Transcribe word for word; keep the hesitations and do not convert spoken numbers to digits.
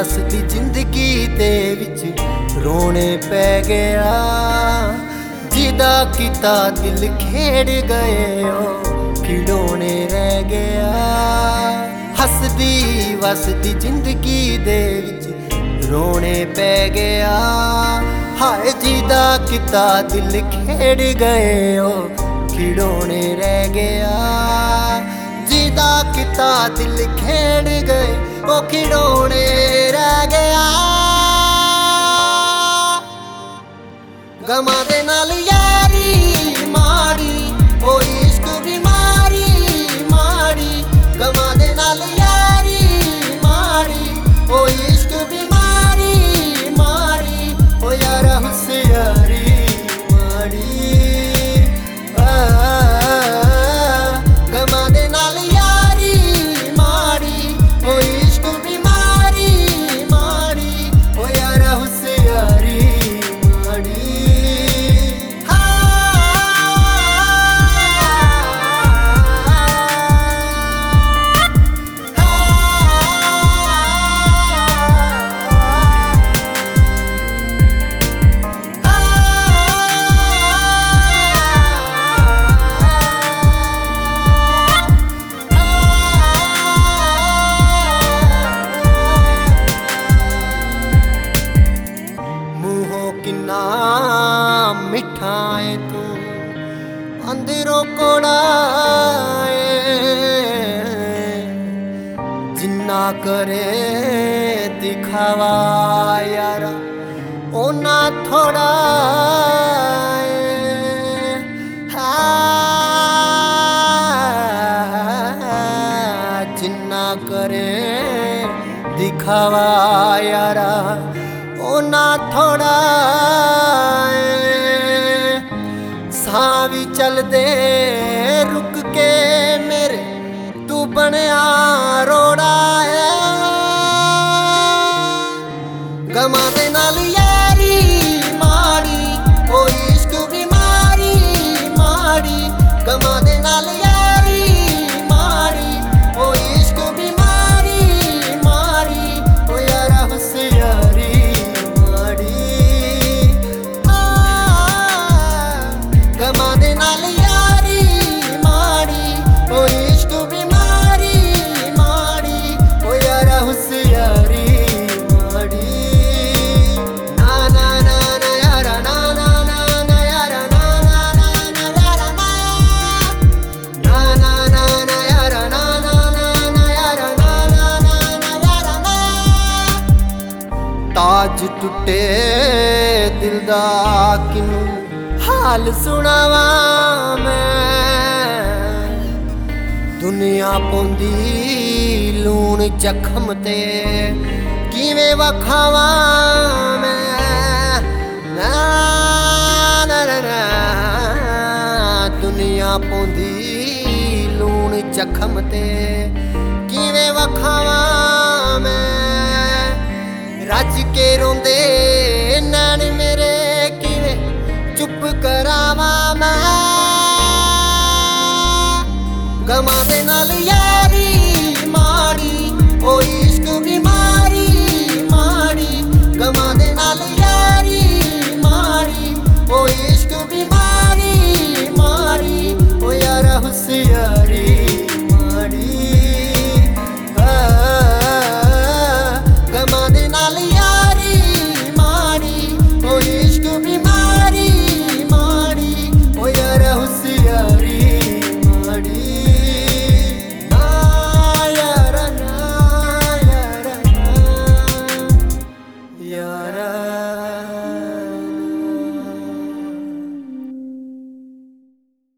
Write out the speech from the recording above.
ਵਸਦੀ ਜ਼ਿੰਦਗੀ ਦੇ ਵਿੱਚ ਰੋਣੇ ਪੈ ਗਿਆ। ਜਿਹਦਾ ਕੀਤਾ ਦਿਲ ਖੇੜ ਗਏ ਉਹ ਖਿਡੌਣੇ ਰਹਿ ਗਿਆ। ਹੱਸਦੀ ਵਸਦੀ ਜ਼ਿੰਦਗੀ ਦੇ ਵਿੱਚ ਰੋਣੇ ਪੈ ਗਿਆ। ਹਾਏ ਜਿਹਦਾ ਕੀਤਾ ਦਿਲ ਖੇੜ ਗਏ ਉਹ ਖਿਡੌਣੇ ਰਹਿ ਗਿਆ। ਜਿਹਦਾ ਕੀਤਾ ਦਿਲ ਖੇੜ ਗਏ ਉਹ ਖਿਡੌਣੇ ਰਹਿ ਗਿਆ। ਗਮਾਂ ਦੇ ਨਾਲ ਯਾਰੀ ਮਾੜੀ ਉਹ ਇਸ਼ਕ ਬਿਮਾਰੀ ਮਾੜੀ। ਗਮਾਂ ਦੇ ਨਾਲ ਯਾਰੀ ਮਾੜੀ ਉਹ ਇਸ਼ਕ ਬਿਮਾਰੀ ਮਾੜੀ। ਉਹ ਯਾਰਾ ਹੁਸ਼ਿਆਰੀ ਮਾੜੀ। ਗਮਾਂ ਦੇ ਨਾਲ ਯਾਰੀ ਮਾੜੀ ਉਹ ਇਸ਼ਕ ਬਿਮਾਰੀ ਮਾੜੀ। ਉਹ ਯਾਰਾ ਹੁਸ਼ਿਆਰੀ ਮਾੜੀ। किन्ना मिठा है तू अंदरों कोड़ा जिन्ना करे दिखावा यारा ओना थोड़ा जिन्ना करे दिखावा यारा ओना थोड़ा सां भी चलदे रुक के मेरे तू बनया रोड़ा है। गमां दे नाल यारी माड़ी ओ इश्क बीमारी माड़ी। गमां दे नाल यारी माड़ी ओ इश्क बीमारी माड़ी। ओ यारा हुशियारी गमां दे नाल यारी माड़ी ओ इश्क बीमारी माड़ी। ओ यारा हुशियारी माड़ी। ना ना ना ना यारा ना ना ना ना यारा ना ना ना ना यारा ना ना ना ना ना यारा ना ना ना ना यारा ना ना ना ना यारा ना। ताज टुटे दिल दा किनू हाल सुनावा मैं। दुनिया पौंदी लूण जख्म ते किवें वखावा मैं। ना ना ना दुनिया पौंदी लूण जख्म ते किवें वखावा मैं। रज के रोंदे